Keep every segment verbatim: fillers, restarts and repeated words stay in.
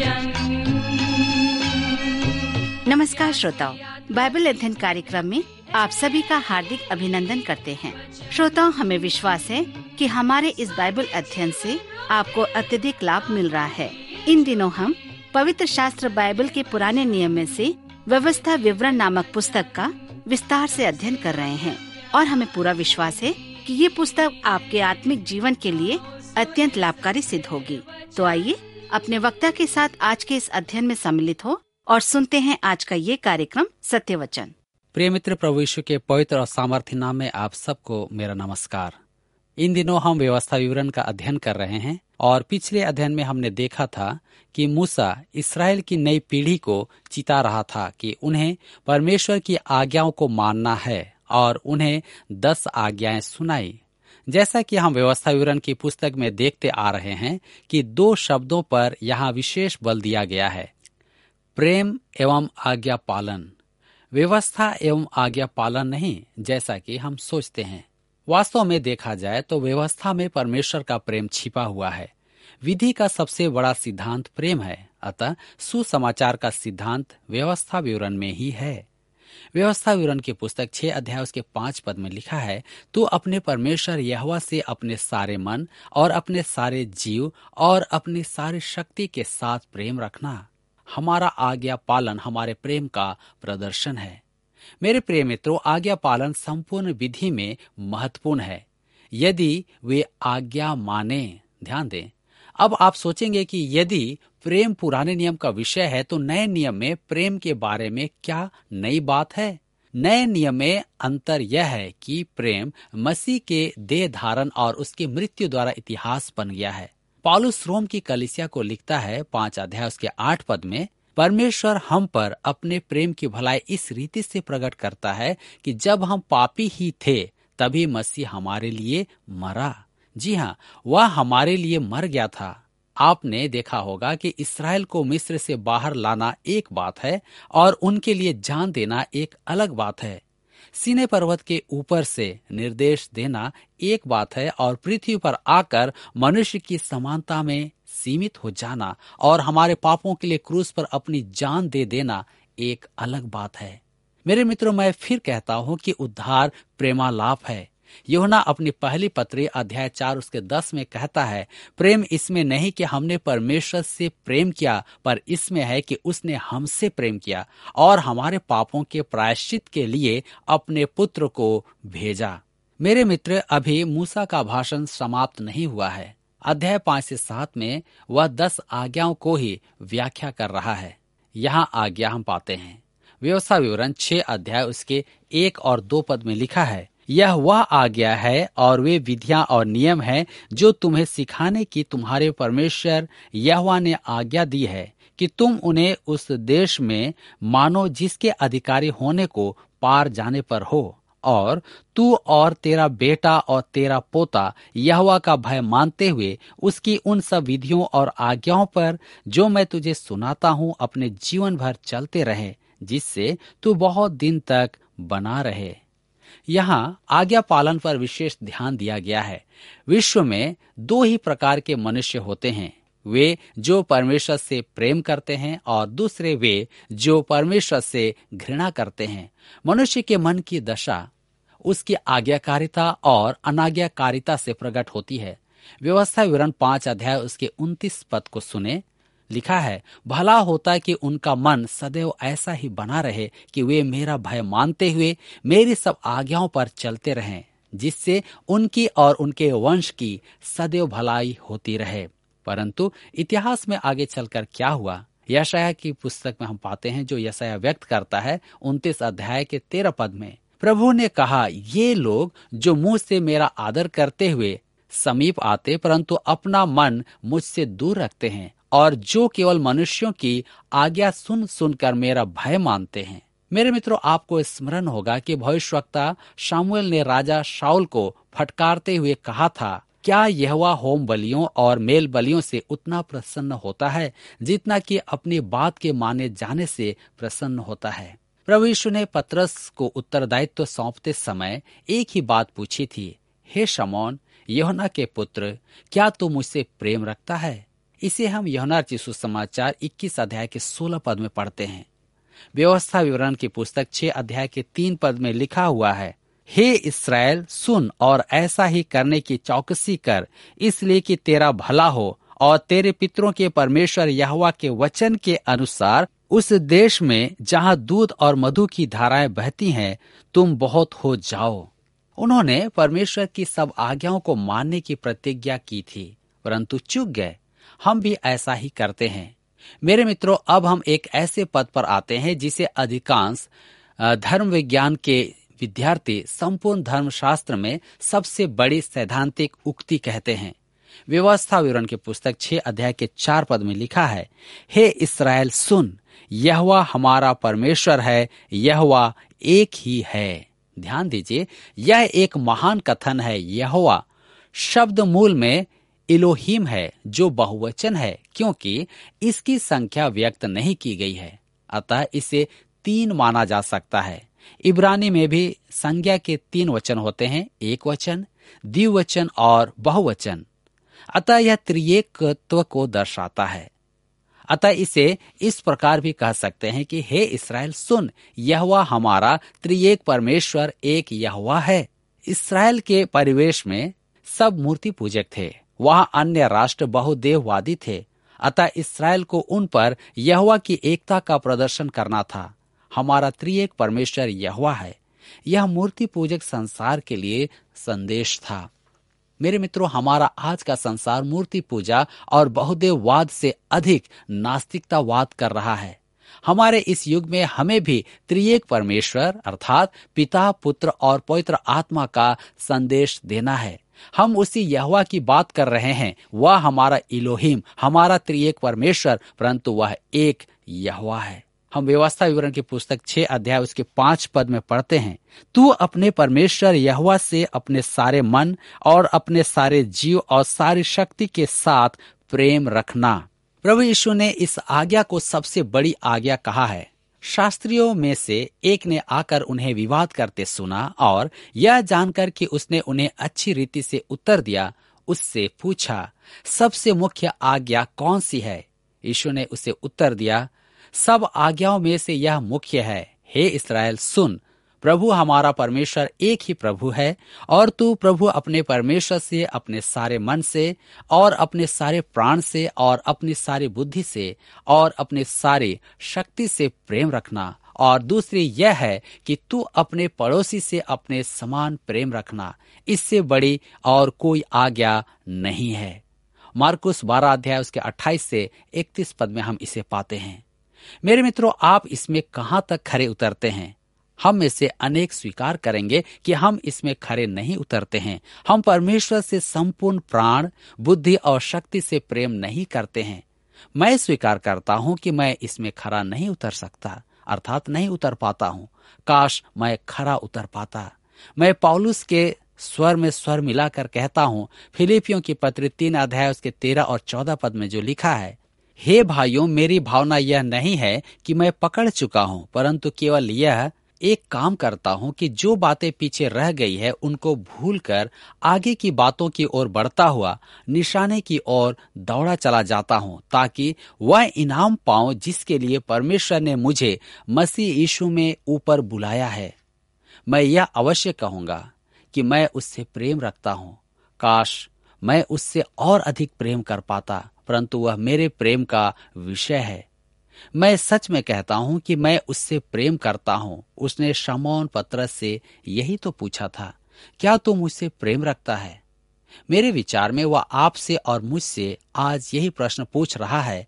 वचन। नमस्कार श्रोताओ, बाइबल अध्ययन कार्यक्रम में आप सभी का हार्दिक अभिनंदन करते हैं। श्रोताओं, हमें विश्वास है कि हमारे इस बाइबल अध्ययन से आपको अत्यधिक लाभ मिल रहा है। इन दिनों हम पवित्र शास्त्र बाइबल के पुराने नियम में से व्यवस्था विवरण नामक पुस्तक का विस्तार से अध्ययन कर रहे हैं और हमें पूरा विश्वास है कि ये पुस्तक आपके आत्मिक जीवन के लिए अत्यंत लाभकारी सिद्ध होगी। तो आइए अपने वक्ता के साथ आज के इस अध्ययन में सम्मिलित हो और सुनते हैं आज का ये कार्यक्रम सत्य वचन। प्रिय मित्र, प्रभु यीशु के पवित्र और सामर्थ्य नाम में आप सबको मेरा नमस्कार। इन दिनों हम व्यवस्था विवरण का अध्ययन कर रहे हैं और पिछले अध्ययन में हमने देखा था कि मूसा इस्राएल की नई पीढ़ी को चिता रहा था कि उन्हें परमेश्वर की आज्ञाओं को मानना है और उन्हें दस आज्ञाएं सुनाई। जैसा कि हम व्यवस्था विवरण की पुस्तक में देखते आ रहे हैं कि दो शब्दों पर यहाँ विशेष बल दिया गया है, प्रेम एवं आज्ञा पालन। व्यवस्था एवं आज्ञा पालन नहीं जैसा कि हम सोचते हैं। वास्तव में देखा जाए तो व्यवस्था में परमेश्वर का प्रेम छिपा हुआ है। विधि का सबसे बड़ा सिद्धांत प्रेम है, अतः सुसमाचार का सिद्धांत व्यवस्था विवरण में ही है। व्यवस्था विवरण की पुस्तक छह अध्याय उसके पांच पद में लिखा है, तू अपने परमेश्वर यहोवा से अपने सारे मन और अपने सारे जीव और अपनी सारी शक्ति के साथ प्रेम रखना। हमारा आज्ञा पालन हमारे प्रेम का प्रदर्शन है। मेरे प्रिय मित्रों, आज्ञा पालन संपूर्ण विधि में महत्वपूर्ण है यदि वे आज्ञा माने। ध्यान दें, अब आप सोचेंगे कि यदि प्रेम पुराने नियम का विषय है तो नए नियम में प्रेम के बारे में क्या नई बात है? नए नियम में अंतर यह है कि प्रेम मसीह के देह धारण और उसकी मृत्यु द्वारा इतिहास बन गया है। पौलुस रोम की कलीसिया को लिखता है, पांच अध्याय उसके आठ पद में, परमेश्वर हम पर अपने प्रेम की भलाई इस रीति से प्रकट करता है कि जब हम पापी ही थे तभी मसीह हमारे लिए मरा। जी हाँ, वह हमारे लिए मर गया था। आपने देखा होगा कि इस्राएल को मिस्र से बाहर लाना एक बात है और उनके लिए जान देना एक अलग बात है। सीनै पर्वत के ऊपर से निर्देश देना एक बात है और पृथ्वी पर आकर मनुष्य की समानता में सीमित हो जाना और हमारे पापों के लिए क्रूस पर अपनी जान दे देना एक अलग बात है। मेरे मित्रों, मैं फिर कहता हूँ कि उद्धार प्रेमालाप है। यूहन्ना अपनी पहली पत्री अध्याय चार उसके दस में कहता है, प्रेम इसमें नहीं कि हमने परमेश्वर से प्रेम किया, पर इसमें है कि उसने हमसे प्रेम किया और हमारे पापों के प्रायश्चित के लिए अपने पुत्र को भेजा। मेरे मित्र, अभी मूसा का भाषण समाप्त नहीं हुआ है। अध्याय पांच से सात में वह दस आज्ञाओं को ही व्याख्या कर रहा है। यहाँ आज्ञा हम पाते हैं। व्यवस्था विवरण छह अध्याय उसके एक और दो पद में लिखा है, यह वह आज्ञा है और वे विधियां और नियम हैं जो तुम्हें सिखाने की तुम्हारे परमेश्वर यहोवा ने आज्ञा दी है कि तुम उन्हें उस देश में मानो जिसके अधिकारी होने को पार जाने पर हो, और तू और तेरा बेटा और तेरा पोता यहोवा का भय मानते हुए उसकी उन सब विधियों और आज्ञाओं पर जो मैं तुझे सुनाता हूँ अपने जीवन भर चलते रहे, जिससे तू बहुत दिन तक बना रहे। यहाँ आज्ञा पालन पर विशेष ध्यान दिया गया है। विश्व में दो ही प्रकार के मनुष्य होते हैं, वे जो परमेश्वर से प्रेम करते हैं और दूसरे वे जो परमेश्वर से घृणा करते हैं। मनुष्य के मन की दशा उसकी आज्ञाकारिता और अनाज्ञाकारिता से प्रकट होती है। व्यवस्था विवरण पांच अध्याय उसके उनतीस पद को सुने, लिखा है, भला होता कि उनका मन सदैव ऐसा ही बना रहे कि वे मेरा भय मानते हुए मेरी सब आज्ञाओं पर चलते रहें, जिससे उनकी और उनके वंश की सदैव भलाई होती रहे। परंतु इतिहास में आगे चलकर क्या हुआ? यशायाह की पुस्तक में हम पाते हैं, जो यशायाह व्यक्त करता है उनतीस अध्याय के तेरह पद में, प्रभु ने कहा, ये लोग जो मुंह से मेरा आदर करते हुए समीप आते परंतु अपना मन मुझसे दूर रखते हैं, और जो केवल मनुष्यों की आज्ञा सुन सुनकर मेरा भय मानते हैं। मेरे मित्रों, आपको स्मरण होगा कि भविष्यवक्ता शामुएल ने राजा शाऊल को फटकारते हुए कहा था, क्या यहोवा होम बलियों और मेल बलियों से उतना प्रसन्न होता है जितना कि अपनी बात के माने जाने से प्रसन्न होता है? प्रभु यीशु ने पतरस को उत्तरदायित्व सौंपते समय एक ही बात पूछी थी, हे शमौन यूहन्ना के पुत्र, क्या तू मुझसे प्रेम रखता है? इसे हम यूहन्ना रचित सुसमाचार इक्कीस अध्याय के सोलह पद में पढ़ते हैं। व्यवस्था विवरण की पुस्तक छह अध्याय के तीन पद में लिखा हुआ है, हे इस्राएल सुन और ऐसा ही करने की चौकसी कर, इसलिए कि तेरा भला हो और तेरे पितरों के परमेश्वर यहोवा के वचन के अनुसार उस देश में जहाँ दूध और मधु की धाराएं बहती हैं तुम बहुत हो जाओ। उन्होंने परमेश्वर की सब आज्ञाओं को मानने की प्रतिज्ञा की थी, परंतु चूक गए। हम भी ऐसा ही करते हैं। मेरे मित्रों, अब हम एक ऐसे पद पर आते हैं जिसे अधिकांश धर्म विज्ञान के विद्यार्थी संपूर्ण धर्मशास्त्र में सबसे बड़ी सैद्धांतिक उक्ति कहते हैं। व्यवस्था विवरण की पुस्तक छह अध्याय के चार पद में लिखा है, हे इस्राएल सुन, यहोवा हमारा परमेश्वर है, यहोवा एक ही है। ध्यान दीजिए, यह एक महान कथन है। यहोवा शब्द मूल में इलोहिम है, जो बहुवचन है, क्योंकि इसकी संख्या व्यक्त नहीं की गई है, अतः इसे तीन माना जा सकता है। इब्रानी में भी संज्ञा के तीन वचन होते हैं, एक वचन, द्विवचन और बहुवचन। अतः यह त्रिएकत्व को दर्शाता है। अतः इसे इस प्रकार भी कह सकते हैं कि हे इस्राएल सुन, यहोवा हमारा त्रिएक परमेश्वर एक यहोवा है। इस्राएल के परिवेश में सब मूर्ति पूजक थे, वहां अन्य राष्ट्र बहुदेववादी थे। अतः इस्राएल को उन पर यहोवा की एकता का प्रदर्शन करना था। हमारा त्रिएक परमेश्वर यहोवा है, यह मूर्ति पूजक संसार के लिए संदेश था। मेरे मित्रों, हमारा आज का संसार मूर्ति पूजा और बहुदेववाद से अधिक नास्तिकतावाद कर रहा है। हमारे इस युग में हमें भी त्रिएक परमेश्वर अर्थात पिता, पुत्र और पवित्र आत्मा का संदेश देना है। हम उसी यहोवा की बात कर रहे हैं। वह हमारा इलोहिम, हमारा त्रिएक परमेश्वर, परंतु वह एक यहोवा है। हम व्यवस्था विवरण की पुस्तक छह अध्याय उसके पांच पद में पढ़ते हैं, तू अपने परमेश्वर यहोवा से अपने सारे मन और अपने सारे जीव और सारी शक्ति के साथ प्रेम रखना। प्रभु यीशु ने इस आज्ञा को सबसे बड़ी आज्ञा कहा है। शास्त्रियों में से एक ने आकर उन्हें विवाद करते सुना और यह जानकर कि उसने उन्हें अच्छी रीति से उत्तर दिया, उससे पूछा, सबसे मुख्य आज्ञा कौन सी है? यीशु ने उसे उत्तर दिया, सब आज्ञाओं में से यह मुख्य है, हे इस्राएल सुन, प्रभु हमारा परमेश्वर एक ही प्रभु है और तू प्रभु अपने परमेश्वर से अपने सारे मन से और अपने सारे प्राण से और अपनी सारी बुद्धि से और अपने सारी शक्ति से प्रेम रखना। और दूसरी यह है कि तू अपने पड़ोसी से अपने समान प्रेम रखना। इससे बड़ी और कोई आज्ञा नहीं है। मार्कुस बारह अध्याय उसके अट्ठाईस से इकतीस पद में हम इसे पाते हैं। मेरे मित्रों, आप इसमें कहां तक खरे उतरते हैं? हम में से अनेक स्वीकार करेंगे कि हम इसमें खरे नहीं उतरते हैं। हम परमेश्वर से संपूर्ण प्राण, बुद्धि और शक्ति से प्रेम नहीं करते हैं। मैं स्वीकार करता हूं कि मैं इसमें खरा नहीं उतर सकता, अर्थात नहीं उतर पाता हूं। काश मैं खरा उतर पाता। मैं पौलुस के स्वर में स्वर मिलाकर कहता हूं, फिलिपियों की पत्री तीन अध्याय उसके तेरह और चौदह पद में जो लिखा है, हे भाइयों, मेरी भावना यह नहीं है कि मैं पकड़ चुका हूं, परंतु केवल यह एक काम करता हूं कि जो बातें पीछे रह गई है उनको भूलकर आगे की बातों की ओर बढ़ता हुआ निशाने की ओर दौड़ा चला जाता हूं, ताकि वह इनाम पाऊं जिसके लिए परमेश्वर ने मुझे मसीह यीशु में ऊपर बुलाया है। मैं यह अवश्य कहूंगा कि मैं उससे प्रेम रखता हूं। काश मैं उससे और अधिक प्रेम कर पाता, परंतु वह मेरे प्रेम का विषय है। मैं सच में कहता हूं कि मैं उससे प्रेम करता हूं। उसने शमौन पतरस से यही तो पूछा था, क्या तू मुझसे प्रेम रखता है? मेरे विचार में वह आपसे और मुझसे आज यही प्रश्न पूछ रहा है।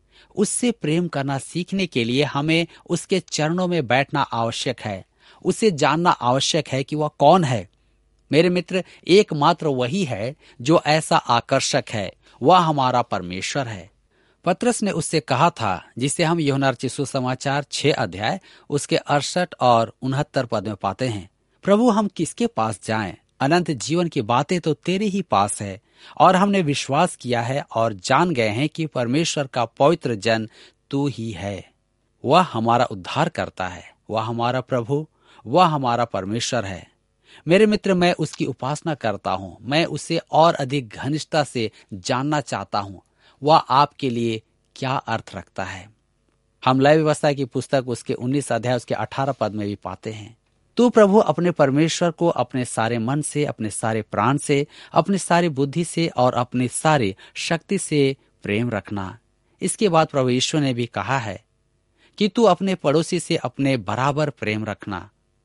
उससे प्रेम करना सीखने के लिए हमें उसके चरणों में बैठना आवश्यक है। उसे जानना आवश्यक है कि वह कौन है। मेरे मित्र, एकमात्र वही है जो ऐसा आकर्षक है, वह हमारा परमेश्वर है। पतरस ने उससे कहा था, जिसे हम यूहन्ना रचित सुसमाचार छह अध्याय उसके अड़सठ और उनहत्तर पद में पाते हैं, प्रभु हम किसके पास जाएं? अनंत जीवन की बातें तो तेरे ही पास है, और हमने विश्वास किया है और जान गए हैं कि परमेश्वर का पवित्र जन तू ही है। वह हमारा उद्धार करता है, वह हमारा प्रभु, वह हमारा परमेश्वर है। मेरे मित्र, मैं उसकी उपासना करता हूँ। मैं उसे और अधिक घनिष्ठता से जानना चाहता हूँ। वह आपके लिए क्या अर्थ रखता है। हम लय व्यवस्था की पुस्तक उसके उन्नीस अध्याय उसके अठारह पद में भी पाते हैं, तू प्रभु अपने परमेश्वर को अपने सारे मन से, अपने सारे प्राण से, अपने सारे बुद्धि से और अपने सारे शक्ति से प्रेम रखना। इसके बाद प्रभु यीशु ने भी कहा है कि तू अपने पड़ोसी से अपने बराबर प्रेम रखना।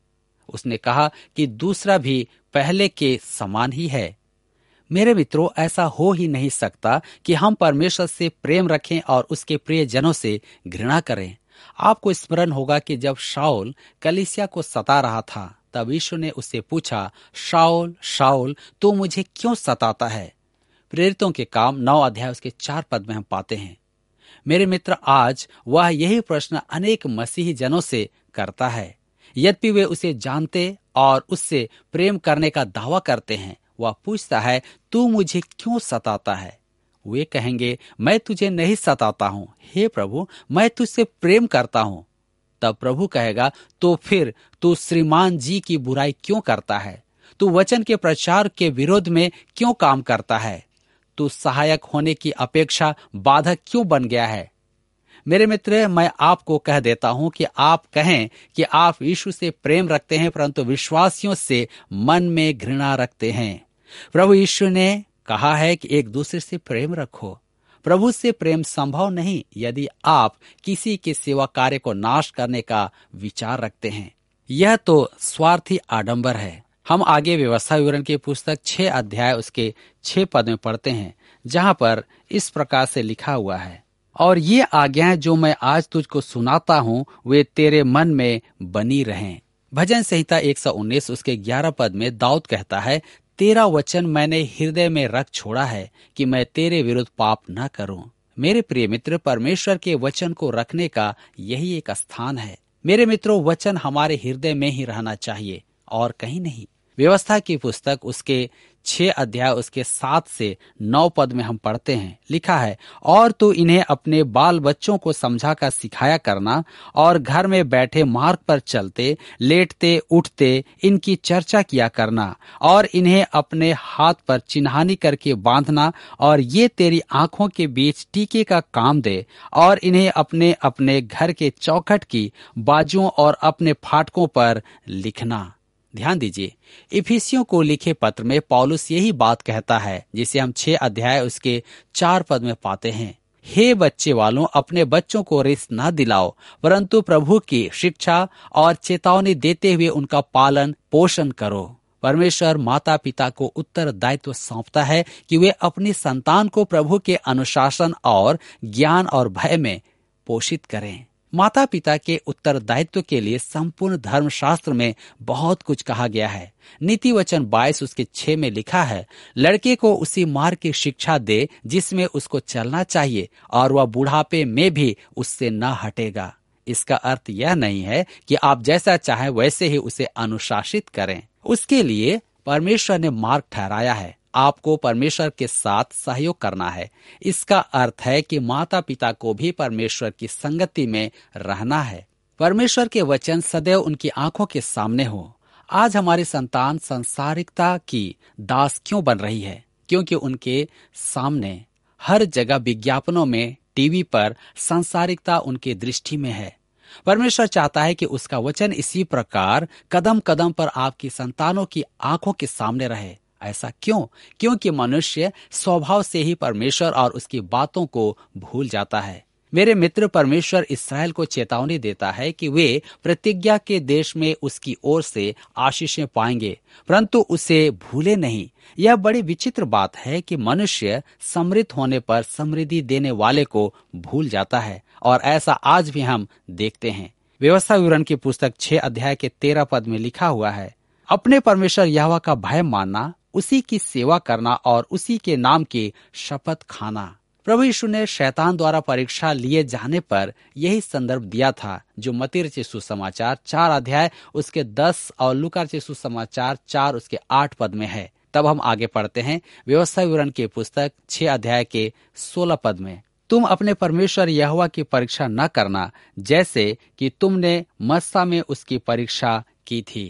उसने कहा कि दूसरा भी पहले के समान ही है। मेरे मित्रों, ऐसा हो ही नहीं सकता कि हम परमेश्वर से प्रेम रखें और उसके प्रिय जनों से घृणा करें। आपको स्मरण होगा कि जब शाऊल कलीसिया को सता रहा था, तब यीशु ने उससे पूछा, शाऊल शाऊल तू मुझे क्यों सताता है? प्रेरितों के काम नौ अध्याय उसके चार पद में हम पाते हैं। मेरे मित्र, आज वह यही प्रश्न अनेक मसीही जनों से करता है। यद्यपि वे उसे जानते और उससे प्रेम करने का दावा करते हैं, वह पूछता है, तू मुझे क्यों सताता है? वे कहेंगे, मैं तुझे नहीं सताता हूं, हे प्रभु, मैं तुझसे प्रेम करता हूं। तब प्रभु कहेगा, तो फिर तू श्रीमान जी की बुराई क्यों करता है? तू वचन के प्रचार के विरोध में क्यों काम करता है? तू सहायक होने की अपेक्षा बाधक क्यों बन गया है? मेरे मित्र, मैं आपको कह देता हूं कि आप कहें कि आप यीशु से प्रेम रखते हैं, परंतु विश्वासियों से मन में घृणा रखते हैं। प्रभु यीशु ने कहा है कि एक दूसरे से प्रेम रखो। प्रभु से प्रेम संभव नहीं यदि आप किसी के सेवा कार्य को नाश करने का विचार रखते हैं। यह तो स्वार्थी आडंबर है। हम आगे व्यवस्था विवरण की पुस्तक छह अध्याय उसके छह पद में पढ़ते हैं, जहां पर इस प्रकार से लिखा हुआ है, और ये आज्ञाएं जो मैं आज तुझको सुनाता हूं वे तेरे मन में बनी रहें। भजन संहिता एक सौ उन्नीस उसके ग्यारह पद में दाऊद कहता है, तेरा वचन मैंने हृदय में रख छोड़ा है कि मैं तेरे विरुद्ध पाप न करूं। मेरे प्रिय मित्र, परमेश्वर के वचन को रखने का यही एक स्थान है। मेरे मित्रों, वचन हमारे हृदय में ही रहना चाहिए और कहीं नहीं। व्यवस्था की पुस्तक उसके छह अध्याय उसके सात से नौ पद में हम पढ़ते हैं, लिखा है, और तू इन्हें अपने बाल बच्चों को समझा कर सिखाया करना और घर में बैठे मार्ग पर चलते लेटते उठते इनकी चर्चा किया करना और इन्हें अपने हाथ पर चिन्हानी करके बांधना, और ये तेरी आंखों के बीच टीके का काम दे, और इन्हें अपने अपने घर के चौखट की बाजुओं और अपने फाटकों पर लिखना। ध्यान दीजिए, इफिसियों को लिखे पत्र में पौलुस यही बात कहता है जिसे हम छह अध्याय उसके चार पद में पाते हैं। हे बच्चे वालों, अपने बच्चों को रिस न दिलाओ, परंतु प्रभु की शिक्षा और चेतावनी देते हुए उनका पालन पोषण करो। परमेश्वर माता पिता को उत्तरदायित्व सौंपता है कि वे अपनी संतान को प्रभु के अनुशासन और ज्ञान और भय में पोषित करें। माता पिता के उत्तरदायित्व के लिए संपूर्ण धर्मशास्त्र में बहुत कुछ कहा गया है। नीति वचन बाईस उसके छह में लिखा है, लड़के को उसी मार्ग की शिक्षा दे जिसमें उसको चलना चाहिए, और वह बुढ़ापे में भी उससे न हटेगा। इसका अर्थ यह नहीं है कि आप जैसा चाहें वैसे ही उसे अनुशासित करें। उसके लिए परमेश्वर ने मार्ग ठहराया है। आपको परमेश्वर के साथ सहयोग करना है। इसका अर्थ है कि माता पिता को भी परमेश्वर की संगति में रहना है। परमेश्वर के वचन सदैव उनकी आंखों के सामने हो। आज हमारी संतान सांसारिकता की दास क्यों बन रही है? क्योंकि उनके सामने हर जगह विज्ञापनों में, टीवी पर सांसारिकता उनकी दृष्टि में है। परमेश्वर चाहता है कि उसका वचन इसी प्रकार कदम कदम पर आपकी संतानों की आंखों के सामने रहे। ऐसा क्यों? क्योंकि मनुष्य स्वभाव से ही परमेश्वर और उसकी बातों को भूल जाता है। मेरे मित्र, परमेश्वर इस्राएल को चेतावनी देता है कि वे प्रतिज्ञा के देश में उसकी ओर से आशीषें पाएंगे, परंतु उसे भूले नहीं। यह बड़ी विचित्र बात है कि मनुष्य समृद्ध होने पर समृद्धि देने वाले को भूल जाता है, और ऐसा आज भी हम देखते हैं। व्यवस्था विवरण की पुस्तक छह अध्याय के तेरह पद में लिखा हुआ है, अपने परमेश्वर यहोवा का भय मानना, उसी की सेवा करना और उसी के नाम की शपथ खाना। प्रभु यीशु ने शैतान द्वारा परीक्षा लिए जाने पर यही संदर्भ दिया था, जो मत्ती रचित सुसमाचार चार अध्याय उसके दस और लूका रचित सुसमाचार चार उसके आठ पद में है। तब हम आगे पढ़ते हैं व्यवस्था विवरण की पुस्तक छह अध्याय के सोलह पद में, तुम अपने परमेश्वर यहोवा की परीक्षा न करना, जैसे कि तुमने मस्सा में उसकी परीक्षा की थी।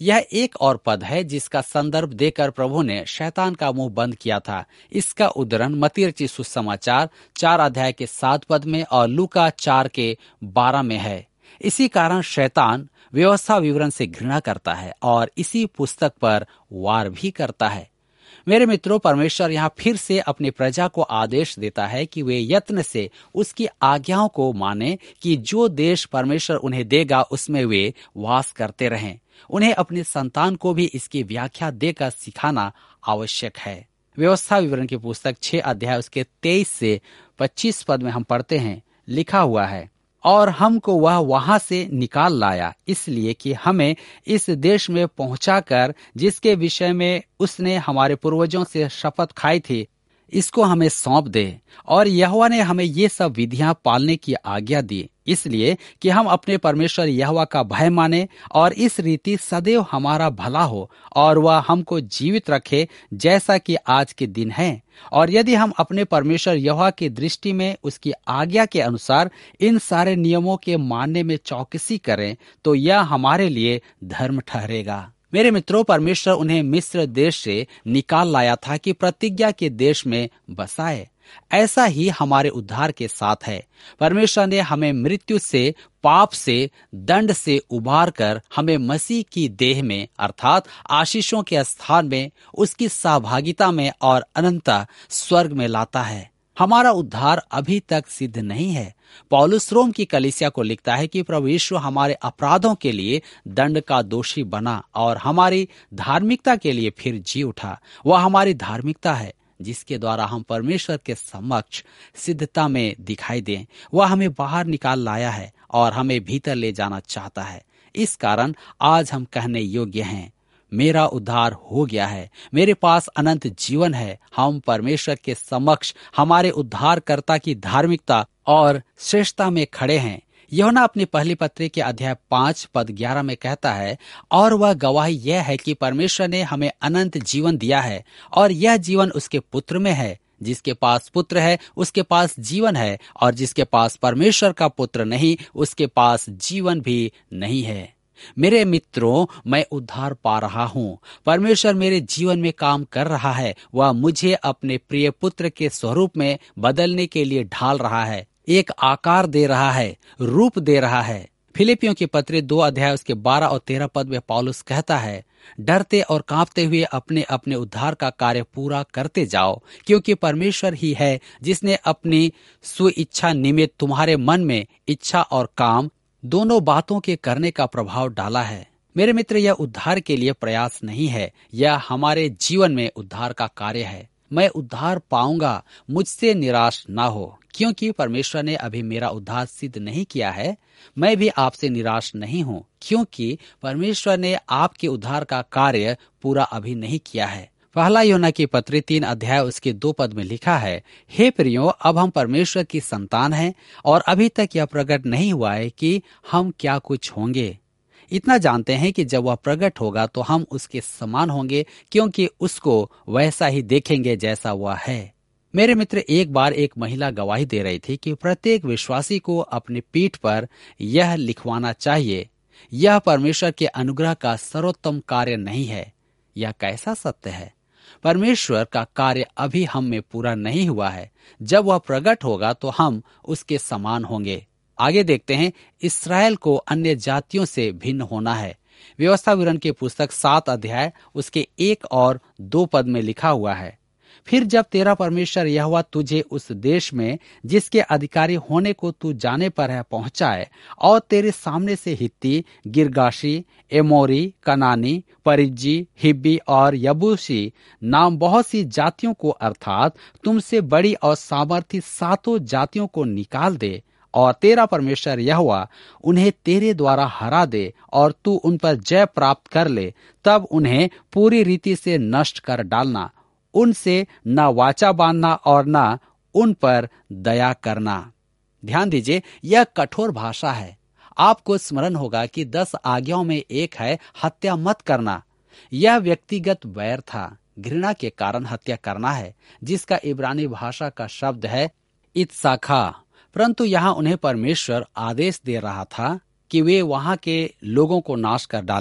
यह एक और पद है जिसका संदर्भ देकर प्रभु ने शैतान का मुंह बंद किया था। इसका उद्धरण मत्ती रचित सुसमाचार चार अध्याय के सात पद में और लूका चार के बारह में है। इसी कारण शैतान व्यवस्था विवरण से घृणा करता है और इसी पुस्तक पर वार भी करता है। मेरे मित्रों, परमेश्वर यहाँ फिर से अपनी प्रजा को आदेश देता है कि वे यत्न से उसकी आज्ञाओं को माने कि जो देश परमेश्वर उन्हें देगा उसमें वे वास करते रहें। उन्हें अपने संतान को भी इसकी व्याख्या देकर सिखाना आवश्यक है। व्यवस्था विवरण की पुस्तक छह अध्याय उसके तेईस से पच्चीस पद में हम पढ़ते हैं, लिखा हुआ है, और हमको वह वहां से निकाल लाया इसलिए कि हमें इस देश में पहुंचाकर जिसके विषय में उसने हमारे पूर्वजों से शपथ खाई थी, इसको हमें सौंप दे। और यहोवा ने हमें ये सब विधियां पालने की आज्ञा दी, इसलिए कि हम अपने परमेश्वर यहोवा का भय माने और इस रीति सदैव हमारा भला हो और वह हमको जीवित रखे जैसा कि आज के दिन है। और यदि हम अपने परमेश्वर यहोवा की दृष्टि में उसकी आज्ञा के अनुसार इन सारे नियमों के मानने में चौकसी करें तो यह हमारे लिए धर्म ठहरेगा। मेरे मित्रों, परमेश्वर उन्हें मिस्र देश से निकाल लाया था कि प्रतिज्ञा के देश में बसाए। ऐसा ही हमारे उद्धार के साथ है। परमेश्वर ने हमें मृत्यु से, पाप से, दंड से उबार कर हमें मसीह की देह में अर्थात आशीषों के स्थान में, उसकी सहभागिता में और अनंत स्वर्ग में लाता है। हमारा उद्धार अभी तक सिद्ध नहीं है। पौलुस रोम की कलीसिया को लिखता है कि प्रभु यीशु हमारे अपराधों के लिए दंड का दोषी बना और हमारी धार्मिकता के लिए फिर जी उठा। वह हमारी धार्मिकता है जिसके द्वारा हम परमेश्वर के समक्ष सिद्धता में दिखाई दें। वह हमें बाहर निकाल लाया है और हमें भीतर ले जाना चाहता है। इस कारण आज हम कहने योग्य हैं, मेरा उद्धार हो गया है, मेरे पास अनंत जीवन है। हम परमेश्वर के समक्ष हमारे उद्धारकर्ता की धार्मिकता और श्रेष्ठता में खड़े हैं। यूहन्ना अपनी पहली पत्री के अध्याय पांच पद ग्यारह में कहता है, और वह गवाही यह है कि परमेश्वर ने हमें अनंत जीवन दिया है और यह जीवन उसके पुत्र में है। जिसके पास पुत्र है उसके पास जीवन है और जिसके पास परमेश्वर का पुत्र नहीं उसके पास जीवन भी नहीं है। मेरे मित्रों, मैं उद्धार पा रहा हूँ। परमेश्वर मेरे जीवन में काम कर रहा है। वह मुझे अपने प्रिय पुत्र के स्वरूप में बदलने के लिए ढाल रहा है, एक आकार दे रहा है, रूप दे रहा है। फिलिपियों की पत्री दो अध्याय उसके बारह और तेरह पद में पौलुस कहता है, डरते और कांपते हुए अपने अपने उद्धार का कार्य पूरा करते जाओ, क्योंकि परमेश्वर ही है जिसने अपनी स्वेच्छा निमित्त तुम्हारे मन में इच्छा और काम दोनों बातों के करने का प्रभाव डाला है। मेरे मित्र, यह उद्धार के लिए प्रयास नहीं है, यह हमारे जीवन में उद्धार का कार्य है। मैं उद्धार पाऊंगा, मुझसे निराश ना हो, क्योंकि परमेश्वर ने अभी मेरा उद्धार सिद्ध नहीं किया है। मैं भी आपसे निराश नहीं हूँ, क्योंकि परमेश्वर ने आपके उद्धार का कार्य पूरा अभी नहीं किया है। पहला यूहन्ना की पत्री तीन अध्याय उसके दो पद में लिखा है, हे प्रियो, अब हम परमेश्वर की संतान हैं और अभी तक यह प्रकट नहीं हुआ है कि हम क्या कुछ होंगे। इतना जानते हैं कि जब वह प्रकट होगा तो हम उसके समान होंगे, क्योंकि उसको वैसा ही देखेंगे जैसा वह है। मेरे मित्र, एक बार एक महिला गवाही दे रही थी कि प्रत्येक विश्वासी को अपनी पीठ पर यह लिखवाना चाहिए, यह परमेश्वर के अनुग्रह का सर्वोत्तम कार्य नहीं है। यह कैसा सत्य है? परमेश्वर का कार्य अभी हम में पूरा नहीं हुआ है। जब वह प्रकट होगा तो हम उसके समान होंगे। आगे देखते हैं, इस्राएल को अन्य जातियों से भिन्न होना है। व्यवस्था विवरण की पुस्तक सात अध्याय उसके एक और दो पद में लिखा हुआ है, फिर जब तेरा परमेश्वर यहोवा तुझे उस देश में जिसके अधिकारी होने को तू जाने पर है पहुंचाए और तेरे सामने से हित्ती, गिरगाशी, एमोरी, कनानी, परिज्जी, हिब्बी और यबूसी नाम बहुत सी जातियों को अर्थात तुमसे बड़ी और सामर्थी सातों जातियों को निकाल दे और तेरा परमेश्वर यहोवा उन्हें तेरे द्वारा हरा दे और तू उन पर जय प्राप्त कर ले, तब उन्हें पूरी रीति से नष्ट कर डालना, उनसे न वाचा बांधना और न उन पर दया करना। ध्यान दीजिए, यह कठोर भाषा है। आपको स्मरण होगा कि दस आज्ञाओं में एक है हत्या मत करना। यह व्यक्तिगत वैर था, घृणा के कारण हत्या करना है, जिसका इब्रानी भाषा का शब्द है इत्साखा। परंतु यहाँ उन्हें परमेश्वर आदेश दे रहा था कि वे वहां के लोगों को नाश कर डालें।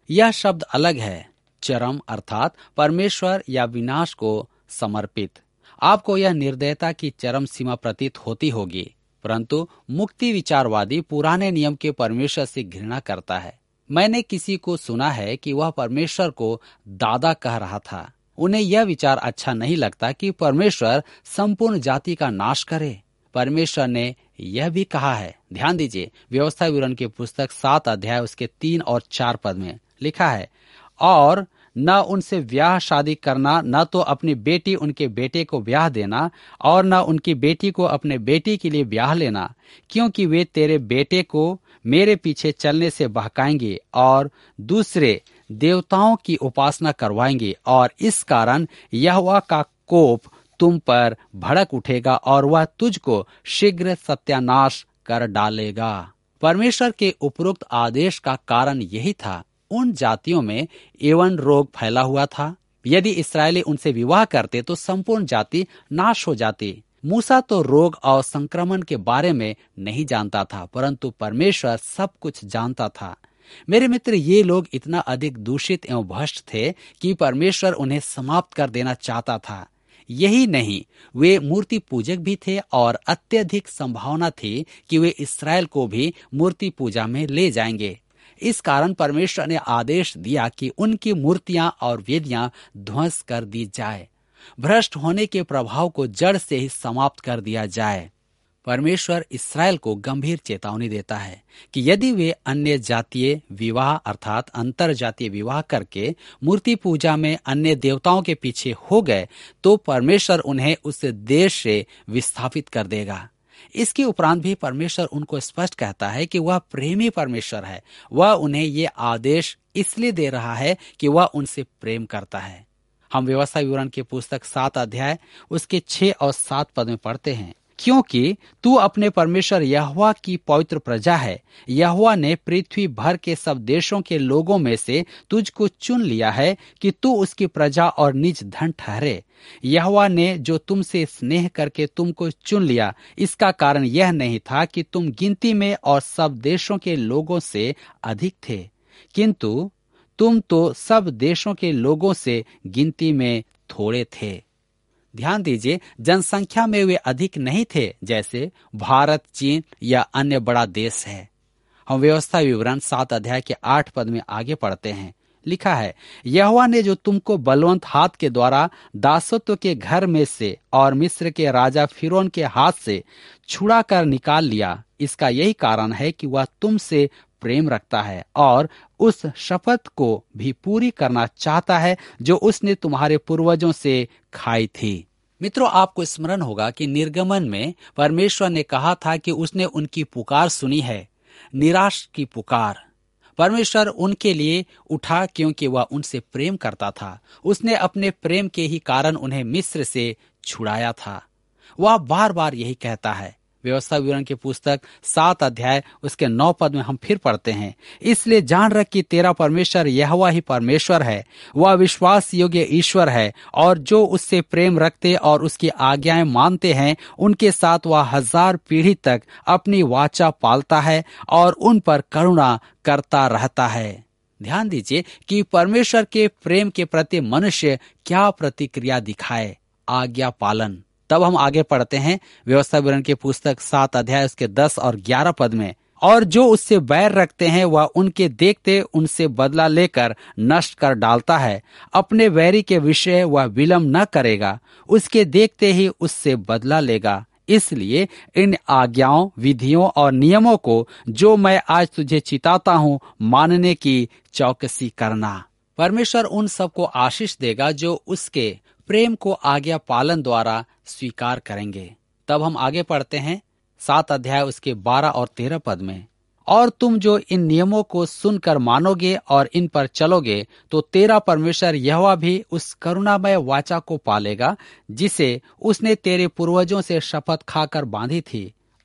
यह शब्द अलग है, चरम अर्थात परमेश्वर या विनाश को समर्पित। आपको यह निर्दयता की चरम सीमा प्रतीत होती होगी, परंतु मुक्ति विचारवादी पुराने नियम के परमेश्वर से घृणा करता है। मैंने किसी को सुना है कि वह परमेश्वर को दादा कह रहा था। उन्हें यह विचार अच्छा नहीं लगता कि परमेश्वर संपूर्ण जाति का नाश करे। परमेश्वर ने यह भी कहा है, ध्यान दीजिए, व्यवस्था विवरण की पुस्तक सात अध्याय उसके तीन और चार पद में लिखा है, और न उनसे ब्याह शादी करना, न तो अपनी बेटी उनके बेटे को ब्याह देना, और न उनकी बेटी को अपने बेटी के लिए ब्याह लेना, क्योंकि वे तेरे बेटे को मेरे पीछे चलने से बहकाएंगे और दूसरे देवताओं की उपासना करवाएंगे, और इस कारण यहोवा का कोप तुम पर भड़क उठेगा और वह तुझको शीघ्र सत्यानाश कर डालेगा। परमेश्वर के उपरोक्त आदेश का कारण यही था। उन जातियों में एवन रोग फैला हुआ था। यदि इस्राएली उनसे विवाह करते तो संपूर्ण जाति नाश हो जाती। मूसा तो रोग और संक्रमण के बारे में नहीं जानता था, परंतु परमेश्वर सब कुछ जानता था। मेरे मित्र, ये लोग इतना अधिक दूषित एवं भ्रष्ट थे कि परमेश्वर उन्हें समाप्त कर देना चाहता था। यही नहीं, वे मूर्ति पूजक भी थे और अत्यधिक संभावना थी कि वे इस्राएल को भी मूर्ति पूजा में ले जाएंगे। इस कारण परमेश्वर ने आदेश दिया कि उनकी मूर्तियां और वेदियां ध्वंस कर दी जाए, भ्रष्ट होने के प्रभाव को जड़ से ही समाप्त कर दिया जाए। परमेश्वर इस्राएल को गंभीर चेतावनी देता है कि यदि वे अन्य जातीय विवाह अर्थात अंतर जातीय विवाह करके मूर्ति पूजा में अन्य देवताओं के पीछे हो गए तो परमेश्वर उन्हें उस देश से विस्थापित कर देगा। इसके उपरांत भी परमेश्वर उनको स्पष्ट कहता है कि वह प्रेमी परमेश्वर है। वह उन्हें ये आदेश इसलिए दे रहा है कि वह उनसे प्रेम करता है। हम व्यवस्था विवरण की पुस्तक सात अध्याय उसके छह और सात पद में पढ़ते हैं, क्योंकि तू अपने परमेश्वर यहोवा की पवित्र प्रजा है। यहोवा ने पृथ्वी भर के सब देशों के लोगों में से तुझको चुन लिया है कि तू उसकी प्रजा और निज धन ठहरे। यहोवा ने जो तुमसे स्नेह करके तुमको चुन लिया, इसका कारण यह नहीं था कि तुम गिनती में और सब देशों के लोगों से अधिक थे, किंतु तुम तो सब देशों के लोगों से गिनती में थोड़े थे। ध्यान दीजिए, जनसंख्या में वे अधिक नहीं थे जैसे भारत, चीन या अन्य बड़ा देश है। हम व्यवस्था विवरण सात अध्याय के आठ पद में आगे पढ़ते हैं, लिखा है, यहोवा ने जो तुमको बलवंत हाथ के द्वारा दासत्व के घर में से और मिस्र के राजा फिरौन के हाथ से छुड़ा कर निकाल लिया, इसका यही कारण है कि वह तुमसे प्रेम रखता है और उस शपथ को भी पूरी करना चाहता है जो उसने तुम्हारे पूर्वजों से खाई थी। मित्रों, आपको स्मरण होगा कि निर्गमन में परमेश्वर ने कहा था कि उसने उनकी पुकार सुनी है, निराश की पुकार। परमेश्वर उनके लिए उठा क्योंकि वह उनसे प्रेम करता था। उसने अपने प्रेम के ही कारण उन्हें मिस्र से छुड़ाया था। वह बार बार यही कहता है। व्यवस्था विवरण की पुस्तक सात अध्याय उसके नौ पद में हम फिर पढ़ते हैं, इसलिए जान रख कि तेरा परमेश्वर यहोवा ही परमेश्वर है। वह विश्वास योग्य ईश्वर है और जो उससे प्रेम रखते और उसकी आज्ञाएं मानते हैं उनके साथ वह हजार पीढ़ी तक अपनी वाचा पालता है और उन पर करुणा करता रहता है। ध्यान दीजिए कि परमेश्वर के प्रेम के प्रति मनुष्य क्या प्रतिक्रिया दिखाए, आज्ञा पालन। तब हम आगे पढ़ते हैं व्यवस्था विवरण की पुस्तक सात अध्याय उसके दस और ग्यारह पद में, और जो उससे बैर रखते हैं वह उनके देखते उनसे बदला लेकर नष्ट कर डालता है। अपने वैरी के विषय वह विलंब न करेगा, उसके देखते ही उससे बदला लेगा। इसलिए इन आज्ञाओं, विधियों और नियमों को जो मैं आज तुझे चिताता हूँ, मानने की चौकसी करना। परमेश्वर उन सबको आशीष देगा जो उसके प्रेम को आज्ञा पालन द्वारा स्वीकार करेंगे। तब हम आगे पढ़ते हैं सात अध्याय उसके बारह और तेरह पद में, और तुम जो इन नियमों को सुनकर मानोगे और इन पर चलोगे तो तेरा परमेश्वर यहोवा भी उस करुणामय वाचा को पालेगा जिसे उसने तेरे पूर्वजों से शपथ खाकर बांधी थी,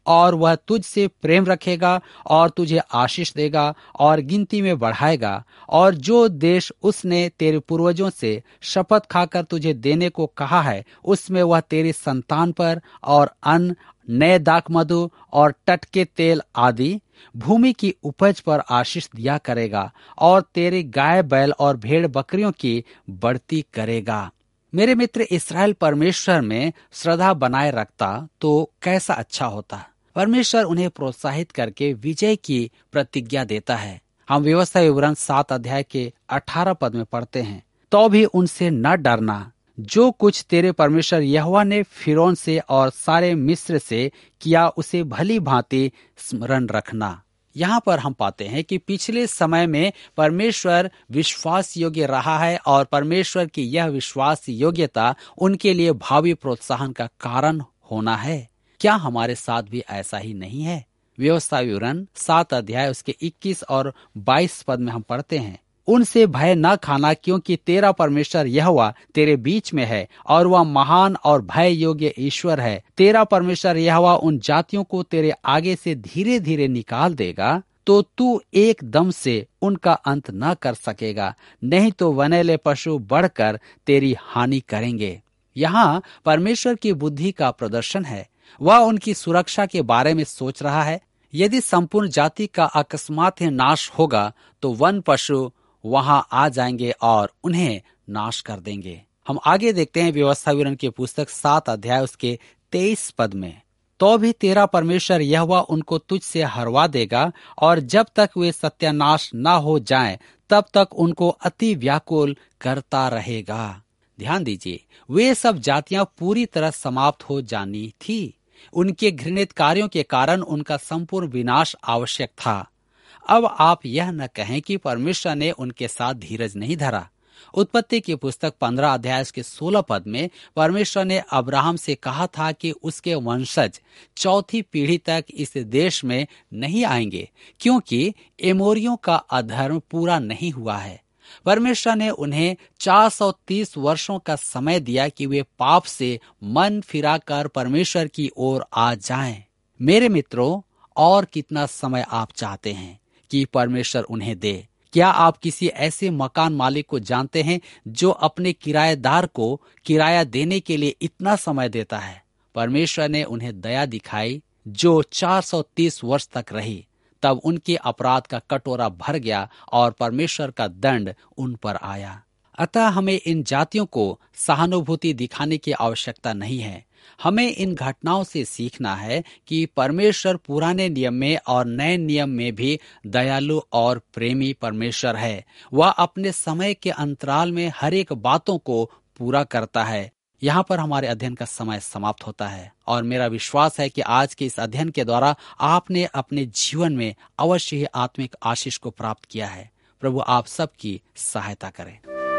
और वह तुझसे प्रेम रखेगा और तुझे आशीष देगा और गिनती में बढ़ाएगा। और जो देश उसने तेरे पूर्वजों से शपथ खाकर तुझे देने को कहा है, उसमें वह तेरी संतान पर और अन्न, नए दाखमधु और टटके तेल आदि भूमि की उपज पर आशीष दिया करेगा और तेरे गाय बैल और भेड़ बकरियों की बढ़ती करेगा। मेरे मित्र, इस्राएल परमेश्वर में श्रद्धा बनाए रखता तो कैसा अच्छा होता। परमेश्वर उन्हें प्रोत्साहित करके विजय की प्रतिज्ञा देता है। हम व्यवस्था विवरण सात अध्याय के अठारह पद में पढ़ते हैं, तो भी उनसे न डरना, जो कुछ तेरे परमेश्वर यहोवा ने फिरौन से और सारे मिस्र से किया उसे भली भांति स्मरण रखना। यहाँ पर हम पाते हैं कि पिछले समय में परमेश्वर विश्वास योग्य रहा है और परमेश्वर की यह विश्वास योग्यता उनके लिए भावी प्रोत्साहन का कारण होना है। क्या हमारे साथ भी ऐसा ही नहीं है? व्यवस्था विवरण सात अध्याय उसके इक्कीस और बाईस पद में हम पढ़ते हैं, उनसे भय न खाना, क्योंकि तेरा परमेश्वर यहोवा तेरे बीच में है और वह महान और भय योग्य ईश्वर है। तेरा परमेश्वर यहोवा उन जातियों को तेरे आगे से धीरे धीरे निकाल देगा, तो तू एकदम से उनका अंत न कर सकेगा, नहीं तो वनैले पशु बढ़कर तेरी हानि करेंगे। यहाँ परमेश्वर की बुद्धि का प्रदर्शन है। वह उनकी सुरक्षा के बारे में सोच रहा है। यदि संपूर्ण जाति का अकस्मात ही नाश होगा तो वन पशु वहां आ जाएंगे और उन्हें नाश कर देंगे। हम आगे देखते हैं व्यवस्था विवरण की पुस्तक सात अध्याय उसके तेईस पद में, तो भी तेरा परमेश्वर यहोवा उनको तुझसे हरवा देगा और जब तक वे सत्यानाश न हो जाएं तब तक उनको अति व्याकुल करता रहेगा। ध्यान दीजिए, वे सब जातियां पूरी तरह समाप्त हो जानी थी। उनके घृणित कार्यों के कारण उनका संपूर्ण विनाश आवश्यक था। अब आप यह न कहें कि परमेश्वर ने उनके साथ धीरज नहीं धरा। उत्पत्ति की पुस्तक पंद्रह अध्याय के सोलह पद में परमेश्वर ने अब्राहम से कहा था कि उसके वंशज चौथी पीढ़ी तक इस देश में नहीं आएंगे, क्योंकि एमोरियों का अधर्म पूरा नहीं हुआ है। परमेश्वर ने उन्हें चार सौ तीस वर्षों का समय दिया कि वे पाप से मन फिराकर परमेश्वर की ओर आ जाएं। मेरे मित्रों, और कितना समय आप चाहते हैं कि परमेश्वर उन्हें दे? क्या आप किसी ऐसे मकान मालिक को जानते हैं जो अपने किराएदार को किराया देने के लिए इतना समय देता है? परमेश्वर ने उन्हें दया दिखाई जो चार सौ तीस वर्ष तक रही। तब उनके अपराध का कटोरा भर गया और परमेश्वर का दंड उन पर आया। अतः हमें इन जातियों को सहानुभूति दिखाने की आवश्यकता नहीं है। हमें इन घटनाओं से सीखना है कि परमेश्वर पुराने नियम में और नए नियम में भी दयालु और प्रेमी परमेश्वर है। वह अपने समय के अंतराल में हर एक बातों को पूरा करता है। यहाँ पर हमारे अध्ययन का समय समाप्त होता है और मेरा विश्वास है कि आज के इस अध्ययन के द्वारा आपने अपने जीवन में अवश्य ही आत्मिक आशीष को प्राप्त किया है। प्रभु आप सबकी सहायता करें।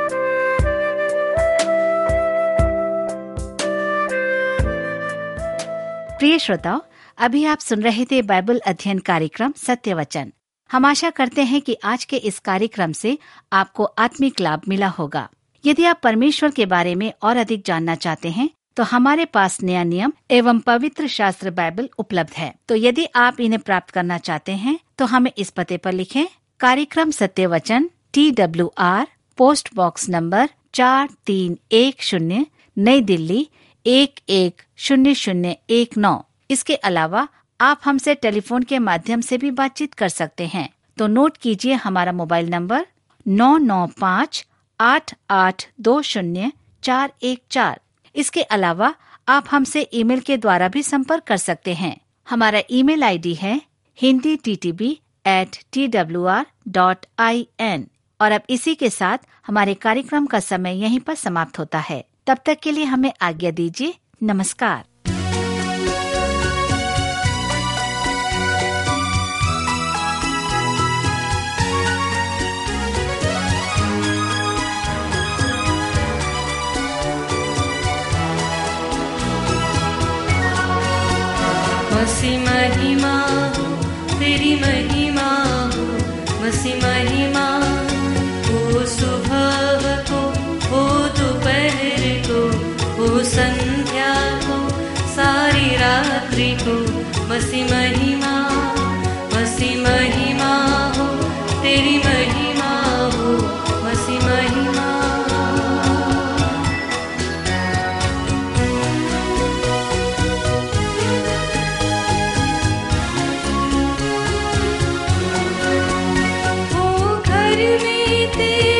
प्रिय श्रोताओ, अभी आप सुन रहे थे बाइबल अध्ययन कार्यक्रम सत्य वचन। हम आशा करते हैं कि आज के इस कार्यक्रम से आपको आत्मिक लाभ मिला होगा। यदि आप परमेश्वर के बारे में और अधिक जानना चाहते हैं तो हमारे पास नया नियम एवं पवित्र शास्त्र बाइबल उपलब्ध है। तो यदि आप इन्हें प्राप्त करना चाहते हैं तो हमें इस पते पर लिखें। कार्यक्रम सत्य वचन, T W R, post box number चार तीन एक शून्य, नई दिल्ली एक एक शून्य शून्य एक नौ। इसके अलावा आप हमसे टेलीफोन के माध्यम से भी बातचीत कर सकते हैं। तो नोट कीजिए हमारा मोबाइल नंबर नौ नौ पाँच आठ आठ दो शून्य चार एक चार। इसके अलावा आप हमसे ईमेल के द्वारा भी संपर्क कर सकते हैं। हमारा ईमेल आईडी है Hindi T T B at T W R dot I N. और अब इसी के साथ हमारे कार्यक्रम का समय यहीं पर समाप्त होता है। तब तक के लिए हमें आज्ञा दीजिए। नमस्कार। मसी महिमा हो, तेरी महिमा हो, मसी महिमा हो, सुबह को हो, दोपहर को हो, संध्या को, सारी रात्रि को मसीह महिमा, मसीह महिमा हो, तेरी महिमा हो, मसीह महिमा। हो घर में तेरे